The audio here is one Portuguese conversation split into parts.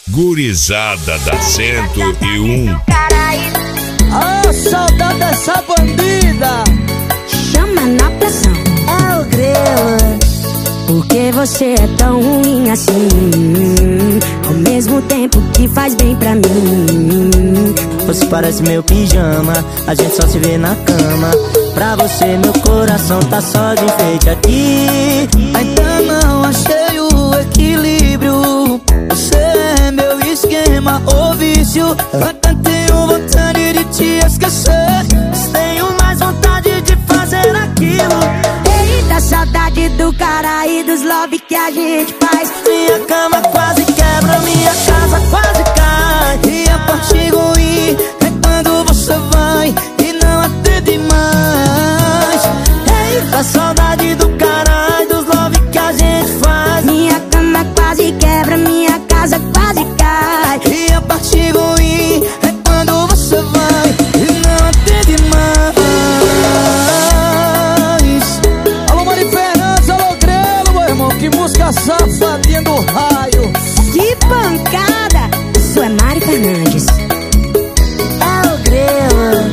Gurizada da 101. Ah, saudade dessa bandida. Chama na pressão. É o Grelo. Por que você é tão ruim assim? Ao mesmo tempo que faz bem pra mim. Você parece meu pijama, a gente só se vê na cama. Pra você meu coração tá só de enfeite aqui. Ainda não achei o equilíbrio. Você é meu esquema ou vício. Até tenho vontade de te esquecer, mas tenho mais vontade de fazer aquilo. Eita, saudade do cara e dos love que a gente faz. Minha cama quase quebra, minha casa quase cai. E a parte ruim é quando você vai e não atende mais. Eita, saudade do cara e dos love que a gente faz. Minha cama quase quebra, minha casa quase cai. E a parte ruim é quando você vai e não atende mais. Alô, Mari Fernandes, alô, Grelo, meu irmão. Que música safadinha do raio. Que pancada! Isso é Mari Fernandes. É o Grelo.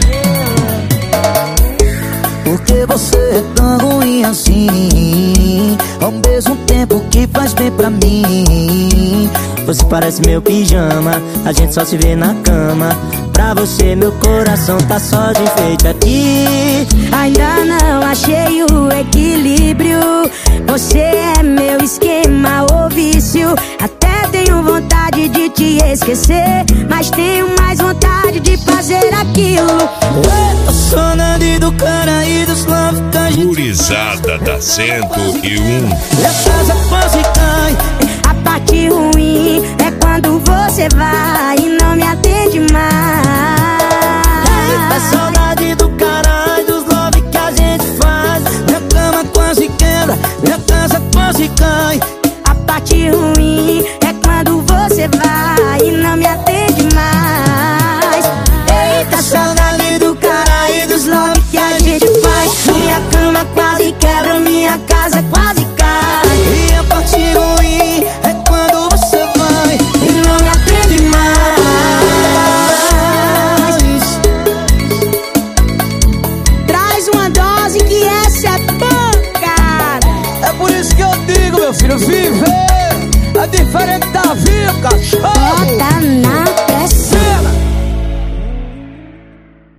Por que você é tão ruim assim? Ao mesmo tempo que faz bem pra mim. Você parece meu pijama, a gente só se vê na cama. Pra você meu coração tá só de enfeite aqui. Ainda não achei o equilíbrio. Você é meu esquema ou vício. Até tenho vontade de te esquecer, mas tenho mais vontade de fazer aquilo. Eu sou nada do cara e dos love que a gente. Gurizada da 101. E a casa quase cai. A parte ruim é quando você vai e não me atende mais. A saudade do cara e dos love que a gente faz. Minha cama quase quebra, minha casa quase cai. A parte ruim é quando você vai e não me atende mais. Eita, saudade do cara e dos love que a gente faz. Minha cama quase quebra, minha casa quase cai. E a parte ruim é quando você vai E não me atende mais. Traz uma dose que essa é pancada. É por isso que eu digo, meu filho, viver é diferente da vida, cachorro. Bota na